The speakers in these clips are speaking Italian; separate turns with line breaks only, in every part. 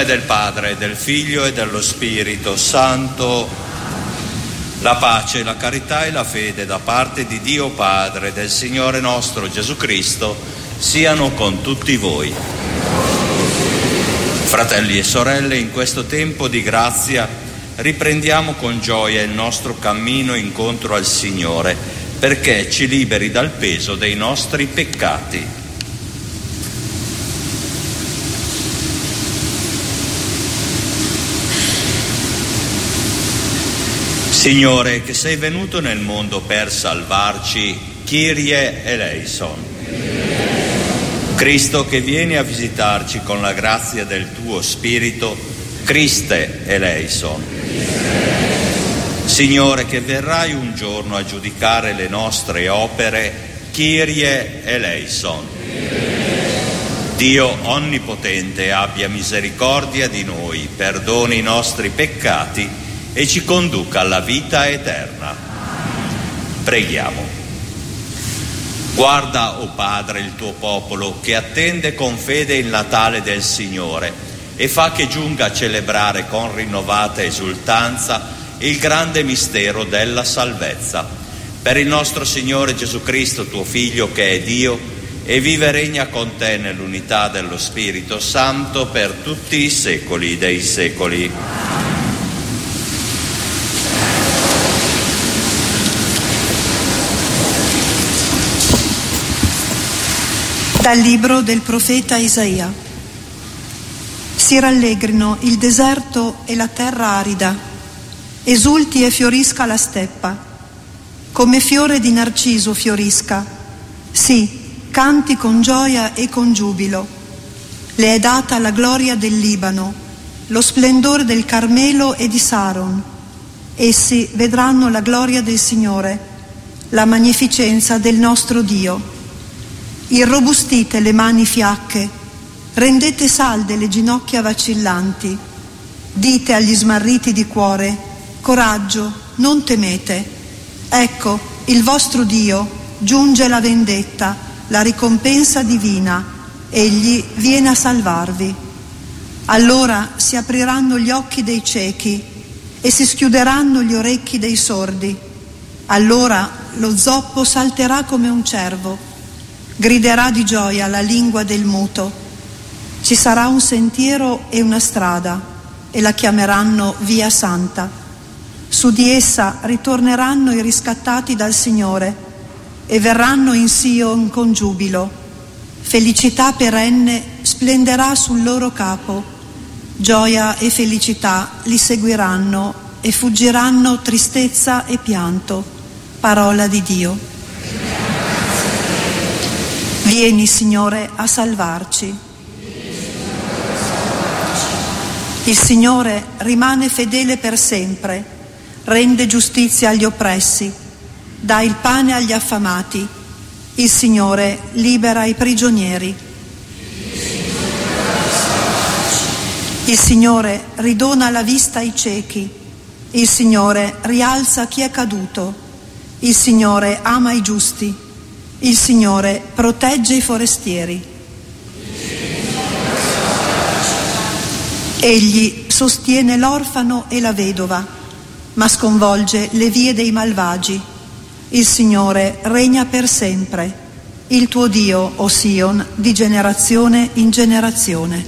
del Padre, del Figlio e dello Spirito Santo. La pace, la carità e la fede da parte di Dio Padre, del Signore nostro Gesù Cristo, siano con tutti voi. Fratelli e sorelle, in questo tempo di grazia riprendiamo con gioia il nostro cammino incontro al Signore, perché ci liberi dal peso dei nostri peccati. Signore, che sei venuto nel mondo per salvarci, Kyrie eleison. Cristo, che vieni a visitarci con la grazia del tuo Spirito, Christe eleison. Signore, che verrai un giorno a giudicare le nostre opere, Kyrie eleison. Dio onnipotente abbia misericordia di noi, perdoni i nostri peccati e ci conduca alla vita eterna. Preghiamo. Guarda, o Padre, il tuo popolo che attende con fede il Natale del Signore e fa che giunga a celebrare con rinnovata esultanza il grande mistero della salvezza. Per il nostro Signore Gesù Cristo, tuo Figlio, che è Dio e vive e regna con te nell'unità dello Spirito Santo per tutti i secoli dei secoli.
Dal libro del profeta Isaia. Si rallegrino il deserto e la terra arida, esulti e fiorisca la steppa, come fiore di narciso fiorisca, sì, canti con gioia e con giubilo. Le è data la gloria del Libano, lo splendore del Carmelo e di Saron. Essi vedranno la gloria del Signore, la magnificenza del nostro Dio. Irrobustite le mani fiacche, rendete salde le ginocchia vacillanti. Dite agli smarriti di cuore: coraggio, non temete. Ecco, il vostro Dio, giunge la vendetta, la ricompensa divina. Egli viene a salvarvi. Allora si apriranno gli occhi dei ciechi e si schiuderanno gli orecchi dei sordi. Allora lo zoppo salterà come un cervo. Griderà di gioia la lingua del muto. Ci sarà un sentiero e una strada, e la chiameranno Via Santa. Su di essa ritorneranno i riscattati dal Signore e verranno in Sion con giubilo. Felicità perenne splenderà sul loro capo. Gioia e felicità li seguiranno e fuggiranno tristezza e pianto. Parola di Dio. Vieni, Signore, a salvarci. Il Signore rimane fedele per sempre, rende giustizia agli oppressi, dà il pane agli affamati. Il Signore libera i prigionieri. Il Signore ridona la vista ai ciechi. Il Signore rialza chi è caduto. Il Signore ama i giusti. Il Signore protegge i forestieri. Egli sostiene l'orfano e la vedova, ma sconvolge le vie dei malvagi. Il Signore regna per sempre. Il tuo Dio, o Sion, di generazione in generazione.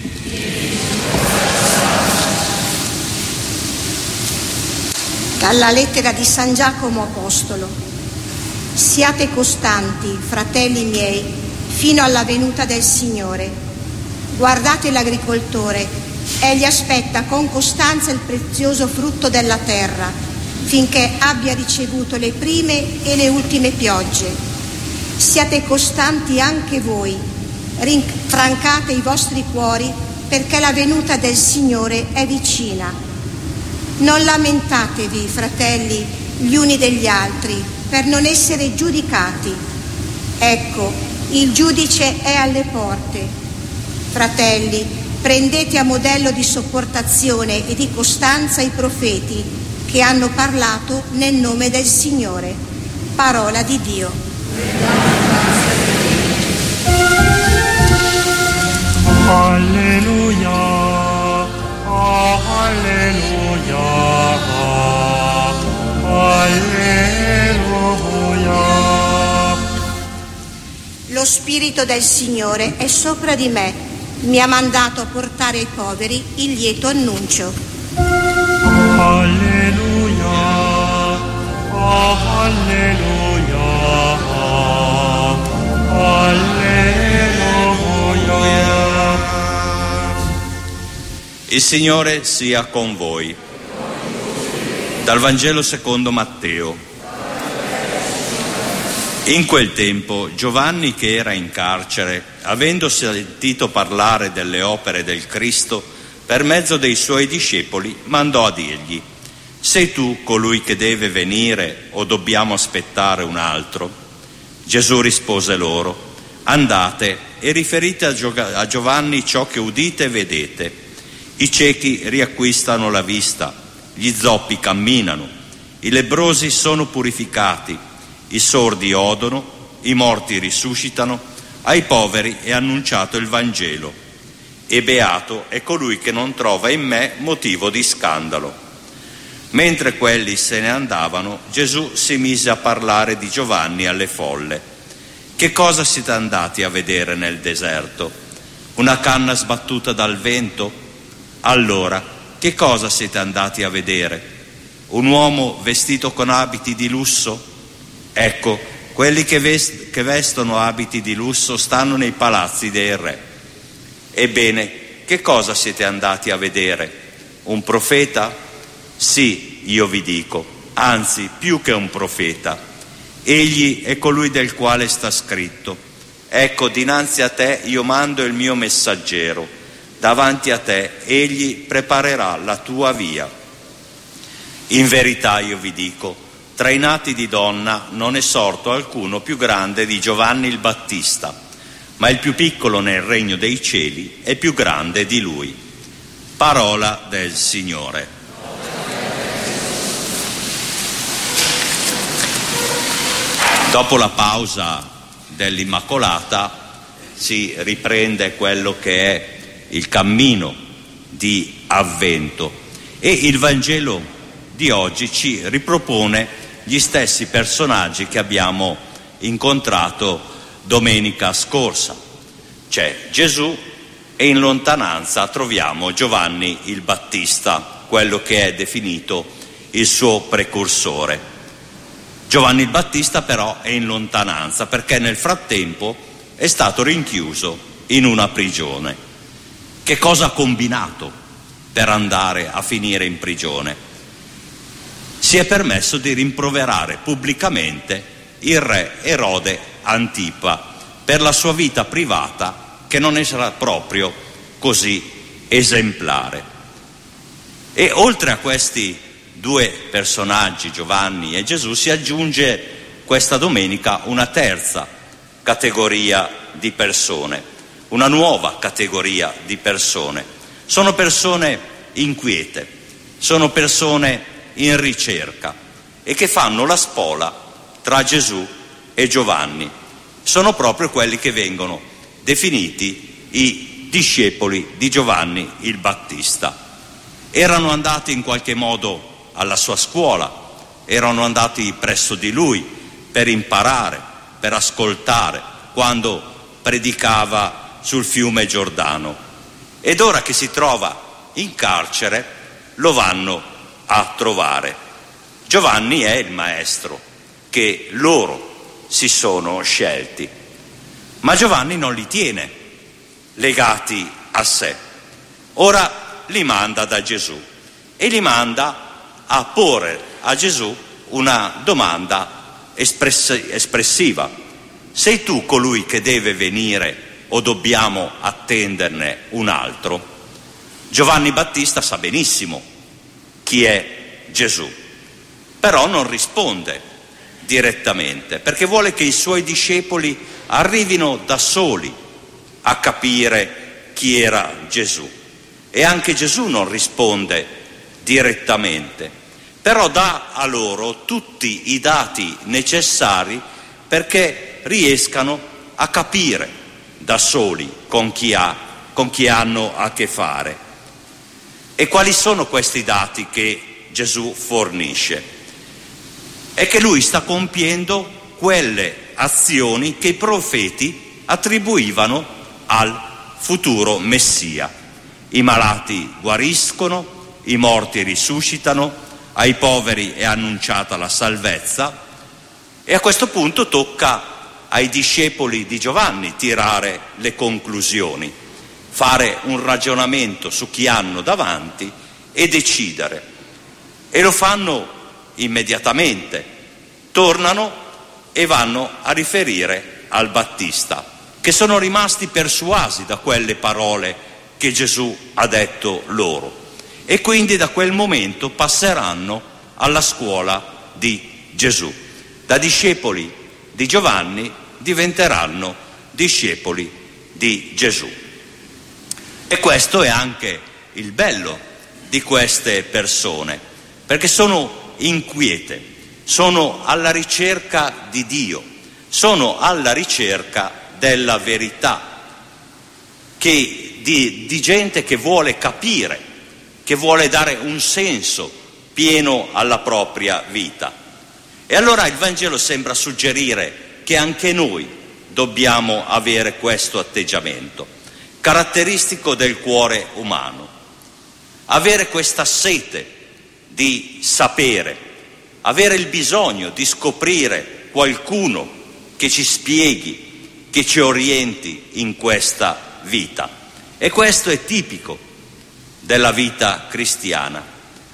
Dalla lettera di San Giacomo Apostolo. Siate costanti, fratelli miei, fino alla venuta del Signore. Guardate l'agricoltore, egli aspetta con costanza il prezioso frutto della terra, finché abbia ricevuto le prime e le ultime piogge. Siate costanti anche voi, rinfrancate i vostri cuori, perché la venuta del Signore è vicina. Non lamentatevi, fratelli, gli uni degli altri, per non essere giudicati. Ecco, il giudice è alle porte. Fratelli, prendete a modello di sopportazione e di costanza i profeti che hanno parlato nel nome del Signore. Parola di Dio.
Alleluia. Alleluia, alleluia.
Lo Spirito del Signore è sopra di me, mi ha mandato a portare ai poveri il lieto annuncio.
Alleluia, alleluia, alleluia.
Il Signore sia con voi. Dal Vangelo secondo Matteo. In quel tempo Giovanni, che era in carcere, avendo sentito parlare delle opere del Cristo, per mezzo dei suoi discepoli, mandò a dirgli: sei tu colui che deve venire o dobbiamo aspettare un altro? Gesù rispose loro: andate e riferite a Giovanni ciò che udite e vedete. I ciechi riacquistano la vista, gli zoppi camminano, i lebbrosi sono purificati, i sordi odono, i morti risuscitano, ai poveri è annunciato il Vangelo. E beato è colui che non trova in me motivo di scandalo. Mentre quelli se ne andavano, Gesù si mise a parlare di Giovanni alle folle. Che cosa siete andati a vedere nel deserto? Una canna sbattuta dal vento? Allora, che cosa siete andati a vedere? Un uomo vestito con abiti di lusso? Ecco, quelli che vestono abiti di lusso stanno nei palazzi dei re. Ebbene, che cosa siete andati a vedere? Un profeta? Sì, io vi dico, anzi, più che un profeta. Egli è colui del quale sta scritto: ecco, dinanzi a te io mando il mio messaggero, davanti a te egli preparerà la tua via. In verità io vi dico, tra i nati di donna non è sorto alcuno più grande di Giovanni il Battista, ma il più piccolo nel regno dei cieli è più grande di lui. Parola del Signore. Dopo la pausa dell'Immacolata si riprende quello che è il cammino di Avvento e il Vangelo di oggi ci ripropone gli stessi personaggi che abbiamo incontrato domenica scorsa. C'è Gesù e in lontananza troviamo Giovanni il Battista, quello che è definito il suo precursore. Giovanni il Battista però è in lontananza perché nel frattempo è stato rinchiuso in una prigione. Che cosa ha combinato per andare a finire in prigione? Si è permesso di rimproverare pubblicamente il re Erode Antipa per la sua vita privata che non era proprio così esemplare. E oltre a questi due personaggi, Giovanni e Gesù, si aggiunge questa domenica una terza categoria di persone, una nuova categoria di persone. Sono persone inquiete, sono persone in ricerca e che fanno la spola tra Gesù e Giovanni. Sono proprio quelli che vengono definiti i discepoli di Giovanni il Battista. Erano andati in qualche modo alla sua scuola, erano andati presso di lui per imparare, per ascoltare quando predicava sul fiume Giordano. Ed ora che si trova in carcere lo vanno a trovare. Giovanni è il maestro che loro si sono scelti, ma Giovanni non li tiene legati a sé. Ora li manda da Gesù e li manda a porre a Gesù una domanda espressiva: sei tu colui che deve venire o dobbiamo attenderne un altro? Giovanni Battista sa benissimo chi è Gesù, però non risponde direttamente perché vuole che i suoi discepoli arrivino da soli a capire chi era Gesù. E anche Gesù non risponde direttamente, però dà a loro tutti i dati necessari perché riescano a capire da soli con chi hanno a che fare. E quali sono questi dati che Gesù fornisce? È che lui sta compiendo quelle azioni che i profeti attribuivano al futuro Messia. I malati guariscono, i morti risuscitano, ai poveri è annunciata la salvezza, e a questo punto tocca ai discepoli di Giovanni tirare le conclusioni, fare un ragionamento su chi hanno davanti e decidere. E lo fanno immediatamente, tornano e vanno a riferire al Battista, che sono rimasti persuasi da quelle parole che Gesù ha detto loro, e quindi da quel momento passeranno alla scuola di Gesù. Da discepoli di Giovanni diventeranno discepoli di Gesù. E questo è anche il bello di queste persone, perché sono inquiete, sono alla ricerca di Dio, sono alla ricerca della verità, di gente che vuole capire, che vuole dare un senso pieno alla propria vita. E allora il Vangelo sembra suggerire che anche noi dobbiamo avere questo atteggiamento, caratteristico del cuore umano, avere questa sete di sapere, avere il bisogno di scoprire qualcuno che ci spieghi, che ci orienti in questa vita. E questo è tipico della vita cristiana.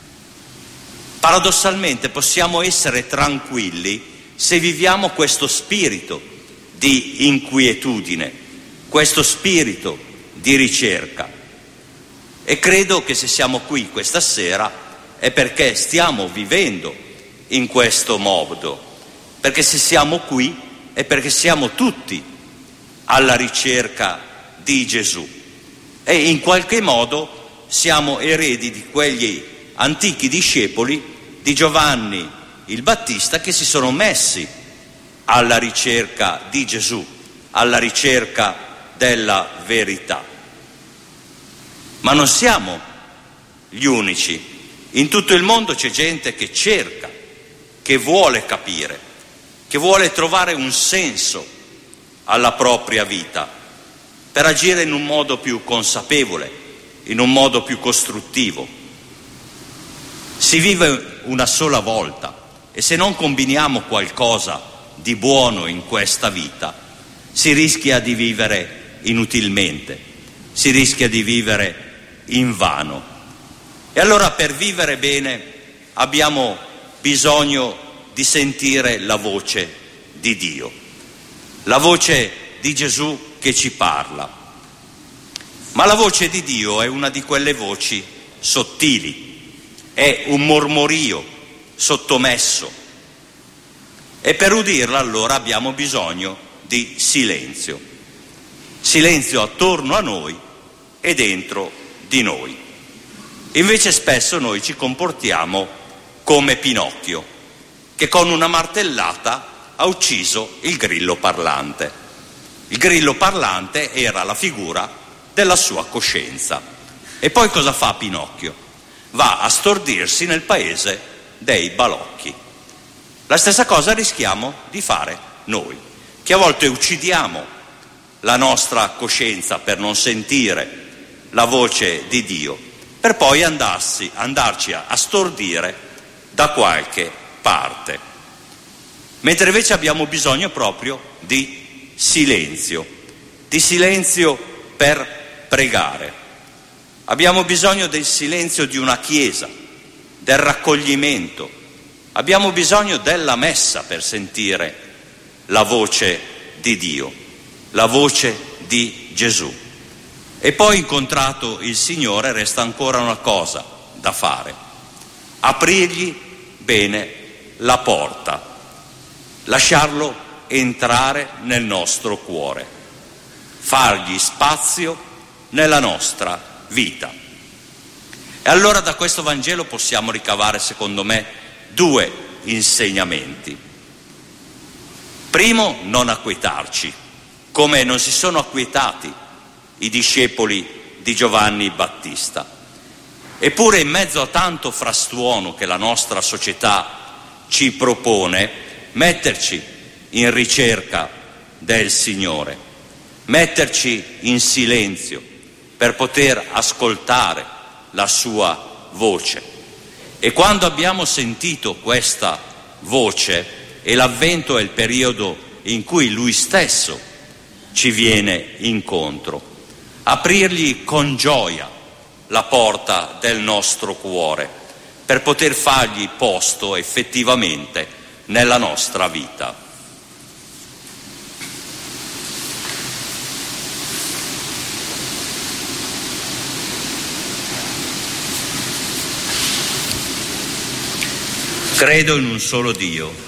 Paradossalmente possiamo essere tranquilli se viviamo questo spirito di inquietudine, questo spirito di ricerca. E credo che se siamo qui questa sera è perché stiamo vivendo in questo modo, perché se siamo qui è perché siamo tutti alla ricerca di Gesù e in qualche modo siamo eredi di quegli antichi discepoli di Giovanni il Battista che si sono messi alla ricerca di Gesù, alla ricerca della verità. Ma non siamo gli unici. In tutto il mondo c'è gente che cerca, che vuole capire, che vuole trovare un senso alla propria vita per agire in un modo più consapevole, in un modo più costruttivo. Si vive una sola volta e se non combiniamo qualcosa di buono in questa vita, si rischia di vivere inutilmente, si rischia di vivere invano. E allora per vivere bene abbiamo bisogno di sentire la voce di Dio, la voce di Gesù che ci parla. Ma la voce di Dio è una di quelle voci sottili, è un mormorio sottomesso e per udirla allora abbiamo bisogno di silenzio, silenzio attorno a noi e dentro di noi. Invece spesso noi ci comportiamo come Pinocchio, che con una martellata ha ucciso il grillo parlante. Il grillo parlante era la figura della sua coscienza. E poi cosa fa Pinocchio? Va a stordirsi nel paese dei balocchi. La stessa cosa rischiamo di fare noi, che a volte uccidiamo la nostra coscienza per non sentire la voce di Dio, per poi andarci a stordire da qualche parte. Mentre invece abbiamo bisogno proprio di silenzio per pregare. Abbiamo bisogno del silenzio di una chiesa, del raccoglimento. Abbiamo bisogno della messa per sentire la voce di Dio, la voce di Gesù. E poi, incontrato il Signore, resta ancora una cosa da fare: aprirgli bene la porta, lasciarlo entrare nel nostro cuore, fargli spazio nella nostra vita. E allora da questo Vangelo possiamo ricavare, secondo me, due insegnamenti. Primo, non acquietarci, come non si sono acquietati i discepoli di Giovanni Battista. Eppure in mezzo a tanto frastuono che la nostra società ci propone, metterci in ricerca del Signore, metterci in silenzio per poter ascoltare la sua voce. E quando abbiamo sentito questa voce, e l'Avvento è il periodo in cui Lui stesso ci viene incontro, aprirgli con gioia la porta del nostro cuore per poter fargli posto effettivamente nella nostra vita. Credo in un solo Dio,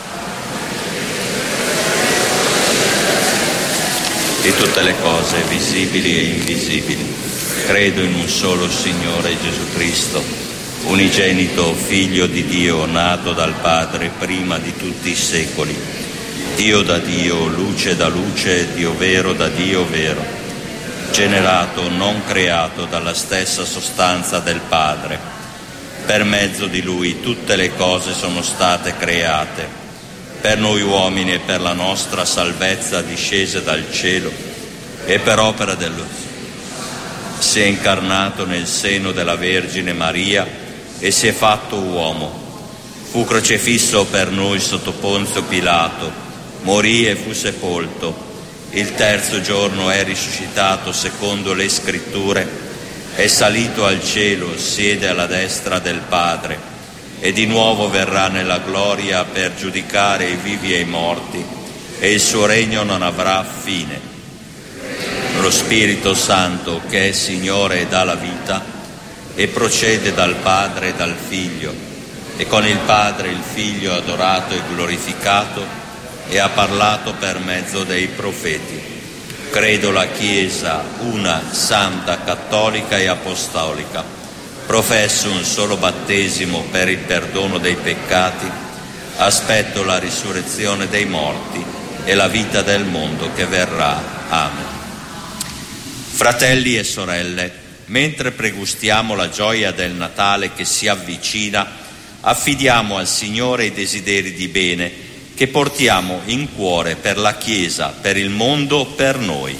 di tutte le cose visibili e invisibili. Credo in un solo Signore Gesù Cristo, unigenito Figlio di Dio, nato dal Padre prima di tutti i secoli, Dio da Dio, luce da luce, Dio vero da Dio vero, generato, non creato, dalla stessa sostanza del Padre. Per mezzo di Lui tutte le cose sono state create, per noi uomini e per la nostra salvezza discese dal cielo, e per opera dello si è incarnato nel seno della Vergine Maria e si è fatto uomo. Fu crocifisso per noi sotto Ponzio Pilato, morì e fu sepolto. Il terzo giorno è risuscitato secondo le Scritture, è salito al cielo, siede alla destra del Padre, e di nuovo verrà nella gloria per giudicare i vivi e i morti, e il suo regno non avrà fine. Lo Spirito Santo, che è Signore e dà la vita, e procede dal Padre e dal Figlio, e con il Padre il Figlio ha adorato e glorificato, e ha parlato per mezzo dei profeti. Credo la Chiesa, una, santa, cattolica e apostolica. Professo un solo battesimo per il perdono dei peccati, aspetto la risurrezione dei morti e la vita del mondo che verrà. Amen. Fratelli e sorelle, mentre pregustiamo la gioia del Natale che si avvicina, affidiamo al Signore i desideri di bene che portiamo in cuore per la Chiesa, per il mondo, per noi.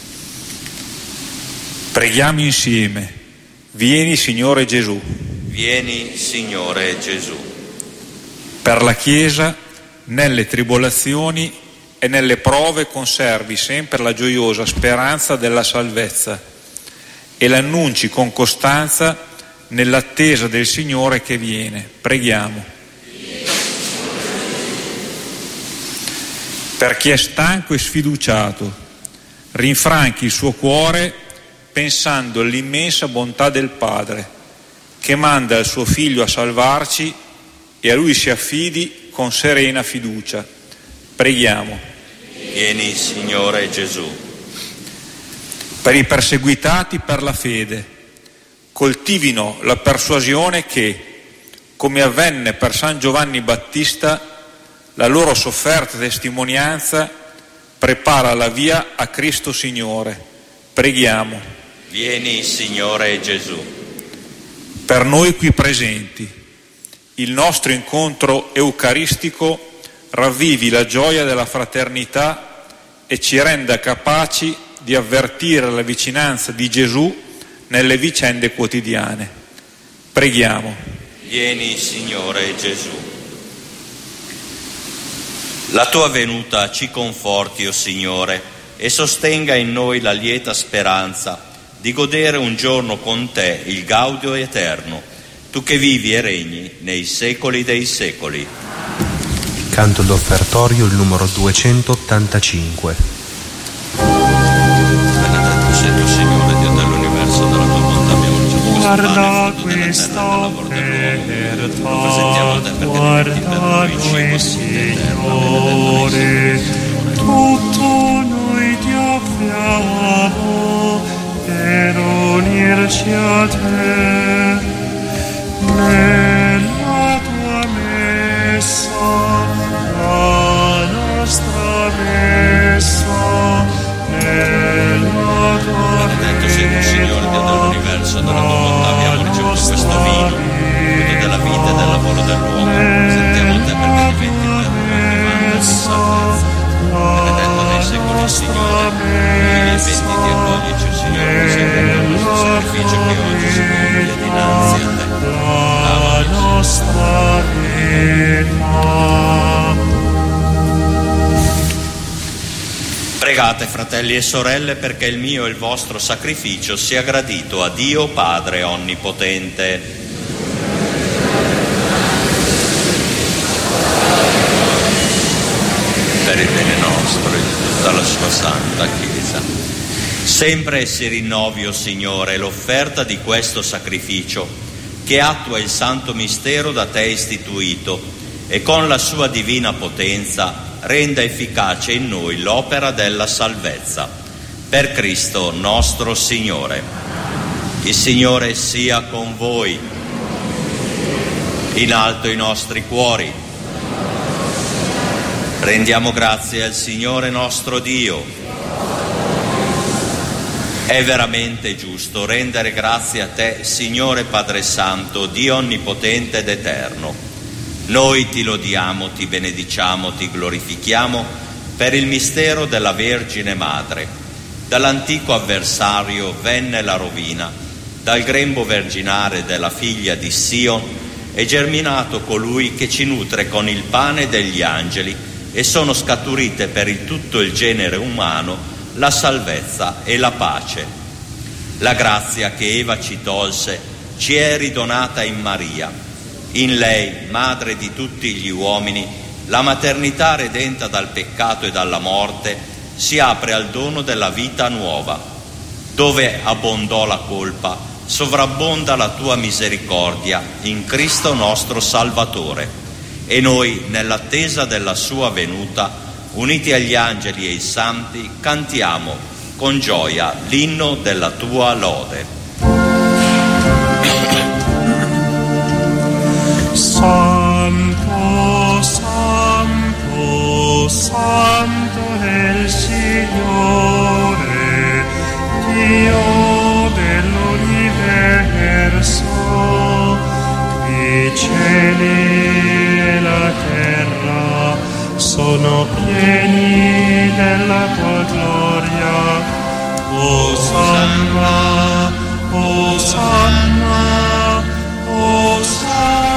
Preghiamo insieme. Vieni, Signore Gesù.
Vieni, Signore Gesù.
Per la Chiesa, nelle tribolazioni e nelle prove conservi sempre la gioiosa speranza della salvezza e l'annunci con costanza nell'attesa del Signore che viene. Preghiamo. Per chi è stanco e sfiduciato, rinfranchi il suo cuore pensando all'immensa bontà del Padre, che manda il suo Figlio a salvarci e a Lui si affidi con serena fiducia. Preghiamo.
Vieni, Signore Gesù.
Per i perseguitati per la fede, coltivino la persuasione che, come avvenne per San Giovanni Battista, la loro sofferta testimonianza prepara la via a Cristo Signore. Preghiamo.
Vieni, Signore Gesù.
Per noi qui presenti, il nostro incontro eucaristico ravvivi la gioia della fraternità e ci renda capaci di avvertire la vicinanza di Gesù nelle vicende quotidiane. Preghiamo.
Vieni, Signore Gesù. La tua venuta ci conforti, o Signore, e sostenga in noi la lieta speranza di godere un giorno con te il gaudio eterno, tu che vivi e regni nei secoli dei secoli.
Canto d'offertorio il numero 285.
Benedetto sei tu, Signore, Dio dell'universo, della tua bontà abbiamo ricevuto questo pane,
Guarda
frutto della terra e del lavoro dell'uomo. Lo presentiamo a te perché diventi per noi cibo
Signore, tutto noi ti offriamo per unirci a te nella tua messa, la nostra messa, nella tua
Benedetto sei tu, Signore, Dio dell'universo, della tua bontà abbiamo ricevuto questo Pregate, fratelli e sorelle, perché il mio e il vostro sacrificio sia gradito a Dio Padre Onnipotente. Per il bene nostro e di tutta la sua santa Chiesa. Sempre si rinnovi, o Signore, l'offerta di questo sacrificio che attua il santo mistero da te istituito e con la sua divina potenza renda efficace in noi l'opera della salvezza. Per Cristo nostro Signore. Il Signore sia con voi. In alto i nostri cuori. Rendiamo grazie al Signore nostro Dio. È veramente giusto rendere grazie a te, Signore Padre Santo, Dio Onnipotente ed Eterno. Noi ti lodiamo, ti benediciamo, ti glorifichiamo per il mistero della Vergine Madre. Dall'antico avversario venne la rovina, dal grembo verginare della figlia di Sion è germinato colui che ci nutre con il pane degli angeli e sono scaturite per tutto il genere umano la salvezza e la pace. La grazia che Eva ci tolse ci è ridonata in Maria. In lei, madre di tutti gli uomini, la maternità redenta dal peccato e dalla morte si apre al dono della vita nuova. Dove abbondò la colpa, sovrabbonda la tua misericordia in Cristo nostro Salvatore. E noi, nell'attesa della sua venuta, uniti agli angeli e ai santi, cantiamo con gioia l'inno della tua lode.
Santo, santo, santo è il Signore, Dio dell'universo. I cieli e la terra sono pieni della tua gloria. Osanna, Osanna, Osanna.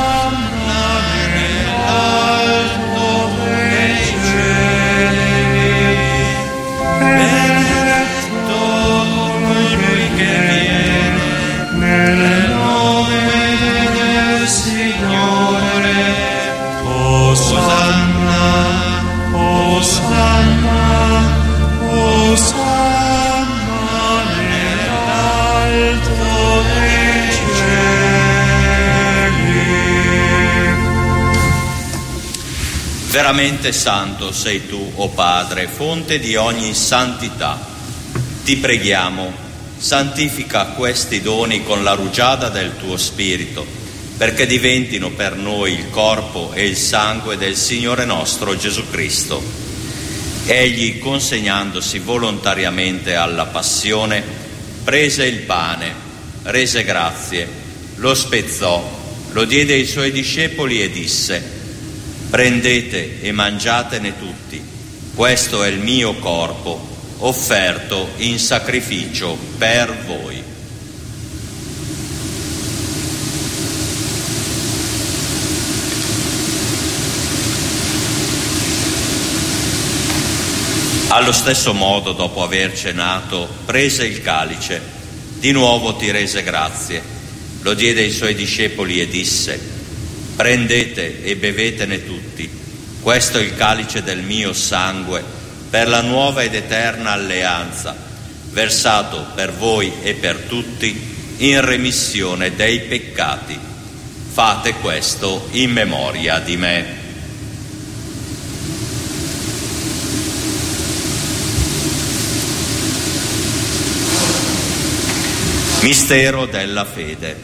Veramente santo sei tu, o Padre, fonte di ogni santità. Ti preghiamo, santifica questi doni con la rugiada del tuo Spirito, perché diventino per noi il corpo e il sangue del Signore nostro Gesù Cristo. Egli, consegnandosi volontariamente alla passione, prese il pane, rese grazie, lo spezzò, lo diede ai suoi discepoli e disse: prendete e mangiatene tutti, questo è il mio corpo, offerto in sacrificio per voi. Allo stesso modo, dopo aver cenato, prese il calice, di nuovo ti rese grazie, lo diede ai suoi discepoli e disse: prendete e bevetene tutti, questo è il calice del mio sangue, per la nuova ed eterna alleanza, versato per voi e per tutti in remissione dei peccati. Fate questo in memoria di me. Mistero della fede.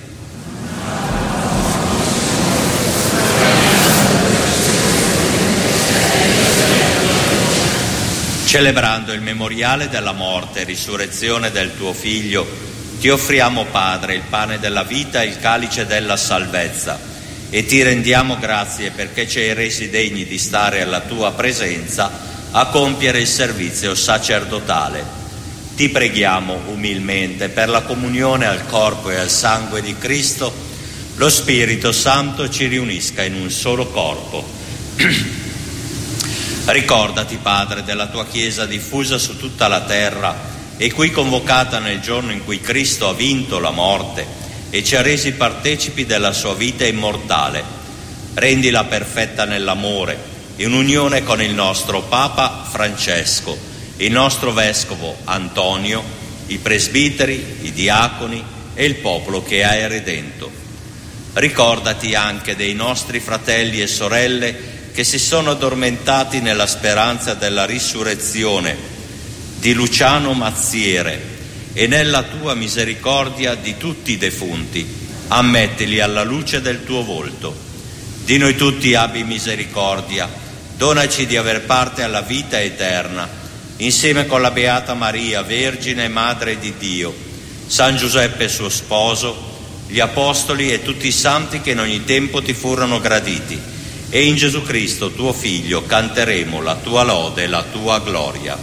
Celebrando il memoriale della morte e risurrezione del tuo Figlio, ti offriamo, Padre, il pane della vita e il calice della salvezza, e ti rendiamo grazie perché ci hai resi degni di stare alla tua presenza a compiere il servizio sacerdotale. Ti preghiamo umilmente per la comunione al corpo e al sangue di Cristo, lo Spirito Santo ci riunisca in un solo corpo. Ricordati, Padre, della tua Chiesa diffusa su tutta la terra e qui convocata nel giorno in cui Cristo ha vinto la morte e ci ha resi partecipi della sua vita immortale. Rendila perfetta nell'amore, in unione con il nostro Papa Francesco, il nostro Vescovo Antonio, i presbiteri, i diaconi e il popolo che hai redento. Ricordati anche dei nostri fratelli e sorelle che si sono addormentati nella speranza della risurrezione, di Luciano Mazziere, e nella tua misericordia di tutti i defunti, ammettili alla luce del tuo volto. Di noi tutti abbi misericordia, donaci di aver parte alla vita eterna, insieme con la Beata Maria, Vergine e Madre di Dio, San Giuseppe suo sposo, gli Apostoli e tutti i santi che in ogni tempo ti furono graditi. E in Gesù Cristo, tuo Figlio, canteremo la tua lode e la tua gloria.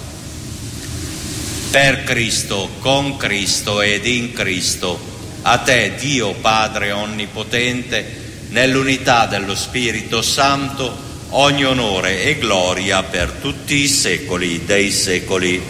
Per Cristo, con Cristo ed in Cristo, a te, Dio Padre Onnipotente, nell'unità dello Spirito Santo, ogni onore e gloria per tutti i secoli dei secoli.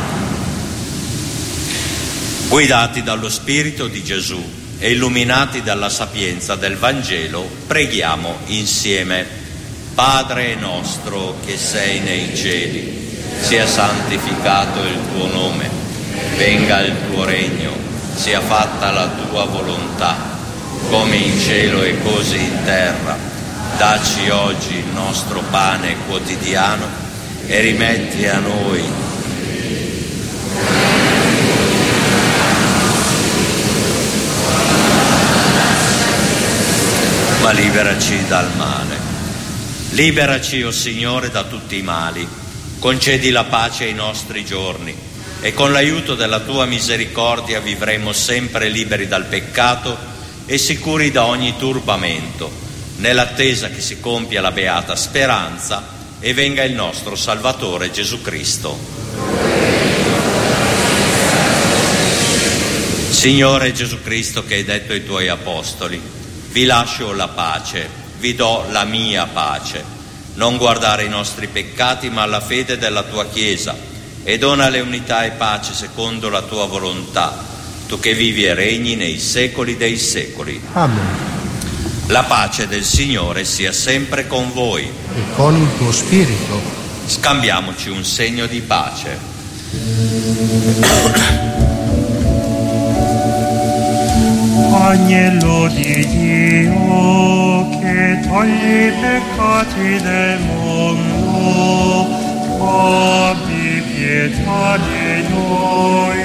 Guidati dallo Spirito di Gesù e illuminati dalla sapienza del Vangelo, preghiamo insieme. Padre nostro che sei nei cieli, sia santificato il tuo nome, venga il tuo regno, sia fatta la tua volontà, come in cielo e così in terra. Dacci oggi il nostro pane quotidiano e rimetti a noi ma liberaci dal male. Liberaci, o Signore, da tutti i mali, concedi la pace ai nostri giorni e con l'aiuto della tua misericordia vivremo sempre liberi dal peccato e sicuri da ogni turbamento, nell'attesa che si compia la beata speranza e venga il nostro Salvatore Gesù Cristo. Signore Gesù Cristo, che hai detto ai tuoi apostoli: vi lascio la pace, vi do la mia pace. Non guardare i nostri peccati, ma alla fede della tua Chiesa, e donale unità e pace secondo la tua volontà, tu che vivi e regni nei secoli dei secoli.
Amen.
La pace del Signore sia sempre con voi.
E con il tuo spirito.
Scambiamoci un segno di pace.
Agnello di Dio che togli i peccati del mondo, abbi pietà di noi.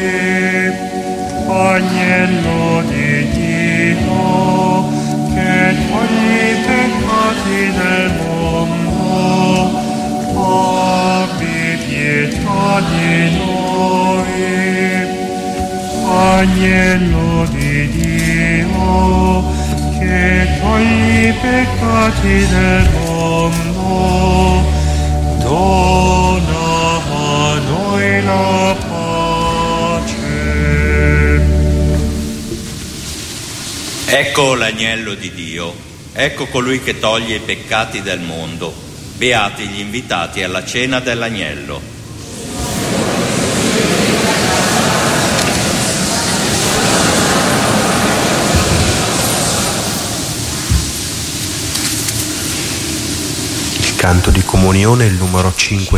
Agnello di Dio che togli i peccati del mondo, abbi pietà di noi. Agnello di Dio che togli i peccati del mondo, dona a noi la pace.
Ecco l'agnello di Dio, ecco colui che toglie i peccati del mondo. Beati gli invitati alla cena dell'agnello.
Canto di comunione il numero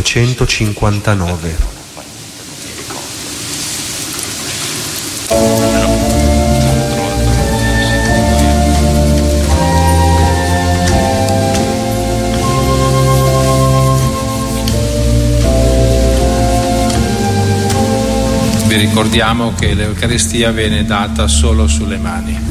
559.
Vi ricordiamo che l'Eucaristia viene data solo sulle mani.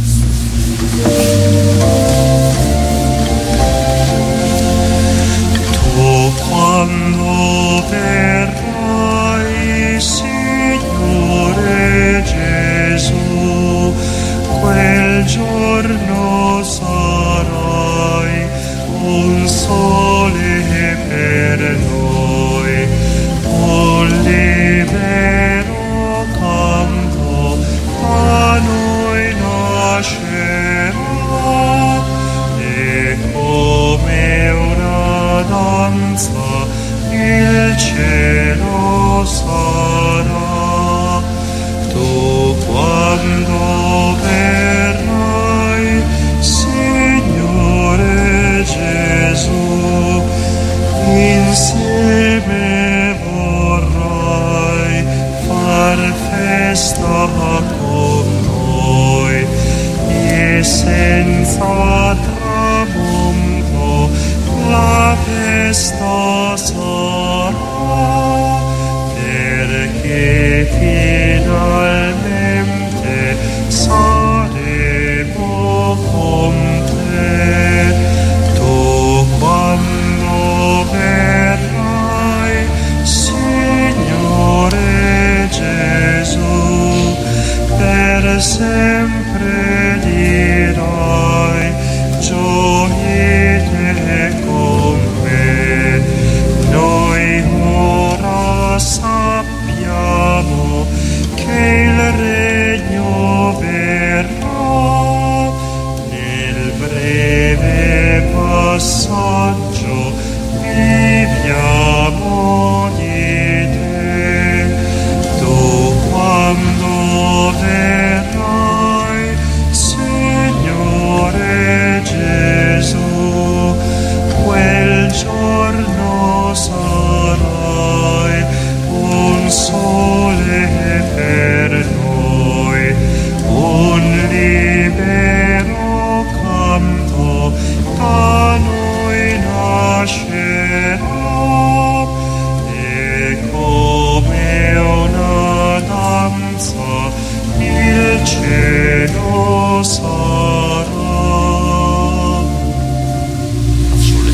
Quando verrai, Signore Gesù, quel giorno sarai un sole per noi, un libero canto a noi nascerà, e come una danza cielo sarà. Tu quando verrai, Signore Gesù, insieme vorrai far festa con noi, e senza tramonto la festa sarà, perché finalmente saremo con te. Tu quando verrai, Signore Gesù, per sempre dirai: gioite con me. Noi ora sappiamo che il regno verrà, nel breve passaggio viviamo di te. Tu quando verrai, Signore Gesù, quel giorno sarai un sole per noi, un libero canto da noi nascerà, e come una danza il cielo sarà.
Sulle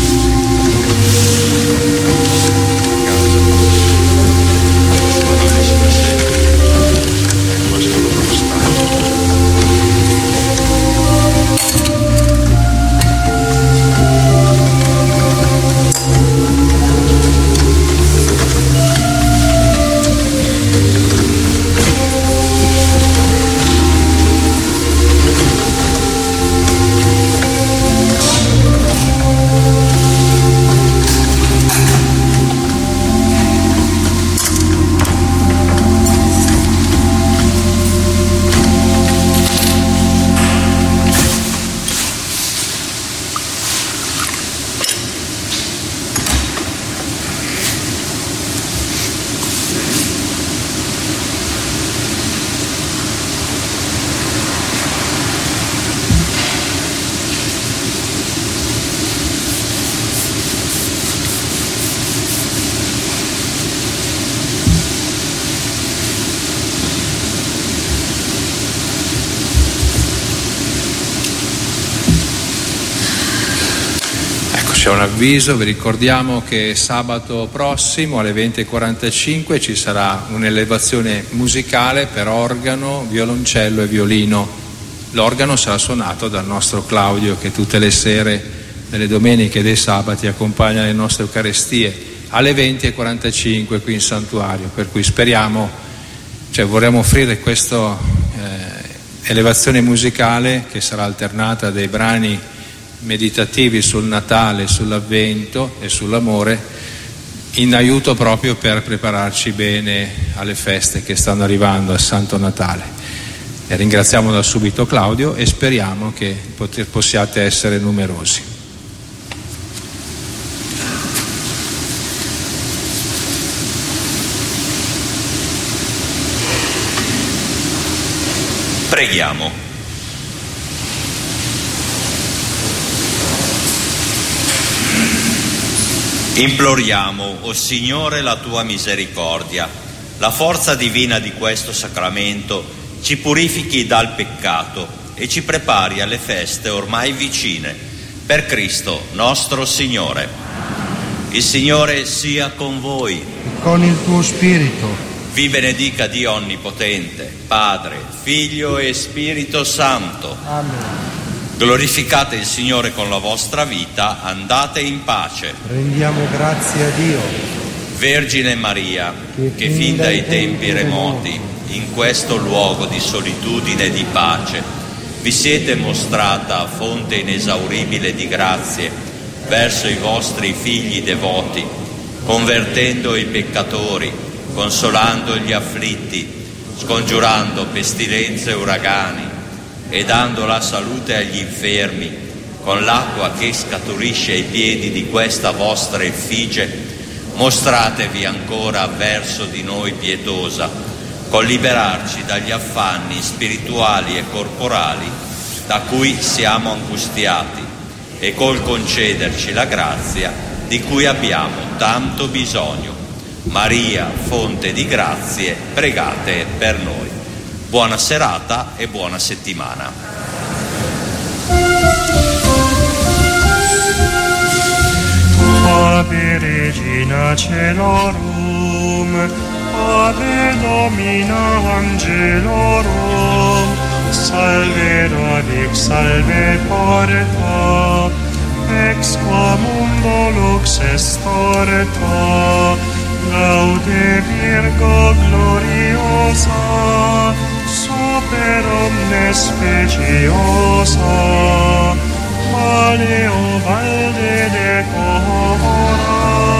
C'è un avviso, vi ricordiamo che sabato prossimo alle 20:45 ci sarà un'elevazione musicale per organo, violoncello e violino. L'organo sarà suonato dal nostro Claudio, che tutte le sere, delle domeniche e dei sabati accompagna le nostre Eucaristie alle 20:45 qui in santuario, per cui speriamo, vorremmo offrire questa elevazione musicale che sarà alternata dai brani meditativi sul Natale, sull'Avvento e sull'amore, in aiuto proprio per prepararci bene alle feste che stanno arrivando, al Santo Natale. E ringraziamo da subito Claudio e speriamo che possiate essere numerosi.
Preghiamo. Imploriamo, o Signore, la tua misericordia. La forza divina di questo sacramento ci purifichi dal peccato e ci prepari alle feste ormai vicine. Per Cristo nostro Signore. Il Signore sia con voi.
E con il tuo spirito.
Vi benedica Dio Onnipotente, Padre, Figlio e Spirito Santo.
Amen.
Glorificate il Signore con la vostra vita, andate in pace.
Rendiamo grazie a Dio.
Vergine Maria, che fin dai tempi remoti, in questo luogo di solitudine e di pace, vi siete mostrata fonte inesauribile di grazie verso i vostri figli devoti. convertendo i peccatori, consolando gli afflitti, scongiurando pestilenze e uragani e dando la salute agli infermi, con l'acqua che scaturisce ai piedi di questa vostra effigie, mostratevi ancora verso di noi pietosa, col liberarci dagli affanni spirituali e corporali da cui siamo angustiati e col concederci la grazia di cui abbiamo tanto bisogno. Maria, fonte di grazie, pregate per noi. Buona serata e buona settimana.
Ave Regina Celorum, Ave Domina Angelorum, Salve radix, salve porta, ex qua mundo lux est torta, Laude Virgo gloriosa, super omnes speciosa, Valeo valde de cora,